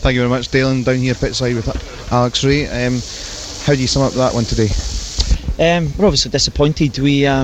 Thank you very much, Dalen, down here pitside with Alex Ray. How do you sum up that one today? We're obviously disappointed.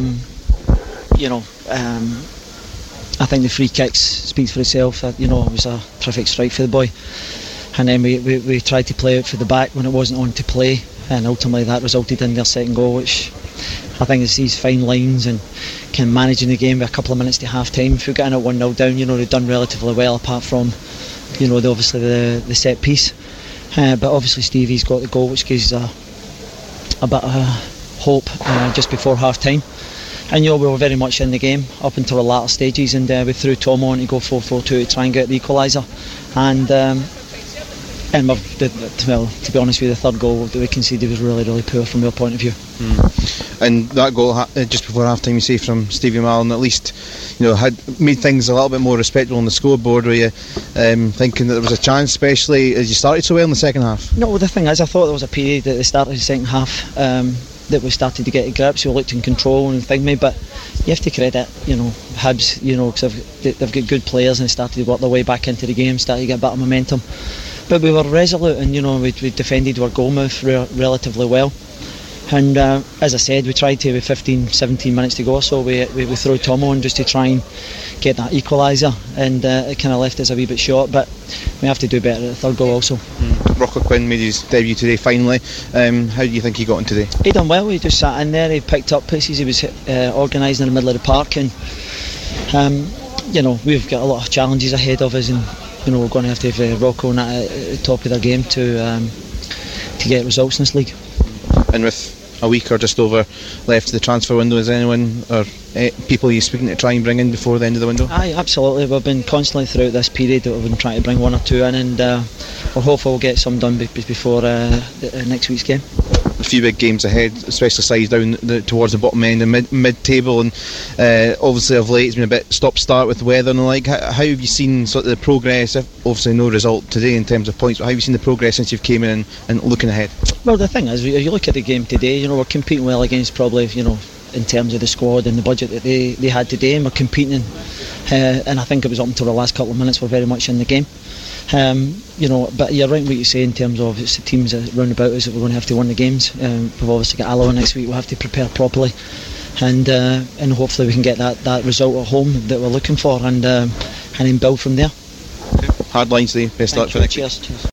I think the free kicks speaks for itself. It was a terrific strike for the boy, and then we tried to play it for the back when it wasn't on to play, and ultimately that resulted in their second goal, which I think is these fine lines and kind of managing the game with a couple of minutes to half time. If we're getting it 1-0 down, they've done relatively well apart from obviously the set piece, but obviously Stevie's got the goal, which gives a bit of hope just before half time. And we were very much in the game up until the latter stages, and we threw Tom on to go 4-4-2 to try and get the equaliser, and to be honest with you, the third goal that we conceded was really, really poor from your point of view. And that goal just before half time, you say, from Stevie Mallon, at least had made things a little bit more respectable on the scoreboard. Were you thinking that there was a chance, especially as you started so well in the second half? No, the thing is, I thought there was a period at the start of the second half that we started to get to grips. We looked in control and but you have to credit Hibs, because they've got good players and started to work their way back into the game, started to get a bit of momentum, but we were resolute, and we defended our goal mouth relatively well, and as I said, we tried to, with 15-17 minutes to go, so we threw Tom on just to try and get that equaliser, and it kind of left us a wee bit short, but we have to do better at the third goal also. Rocco Quinn made his debut today finally. How do you think he got on today? He done well. He just sat in there, he picked up pieces, he was organised in the middle of the park, and we've got a lot of challenges ahead of us, and we're going to have to have Rocco at the top of their game to get results in this league. And with a week or just over left of the transfer window, is anyone or people you're speaking to try and bring in before the end of the window? Aye, absolutely. We've been constantly throughout this period that we've been trying to bring one or two in, and we're hopeful we'll get some done before next week's game. A few big games ahead, especially sides down towards the bottom end and mid-table, and obviously of late it's been a bit stop-start with weather and the like. How have you seen sort of the progress? Obviously no result today in terms of points, but how have you seen the progress since you've came in and looking ahead? Well, the thing is, if you look at the game today, we're competing well against probably, in terms of the squad and the budget that they had today, and we're competing, and I think it was up until the last couple of minutes we're very much in the game. But you're right in what you say in terms of it's the teams round about us that we're going to have to win the games. We've obviously got Alloa next week. We'll have to prepare properly, and hopefully we can get that result at home that we're looking for, and then build from there. Hard lines today. Best luck for next week. Cheers.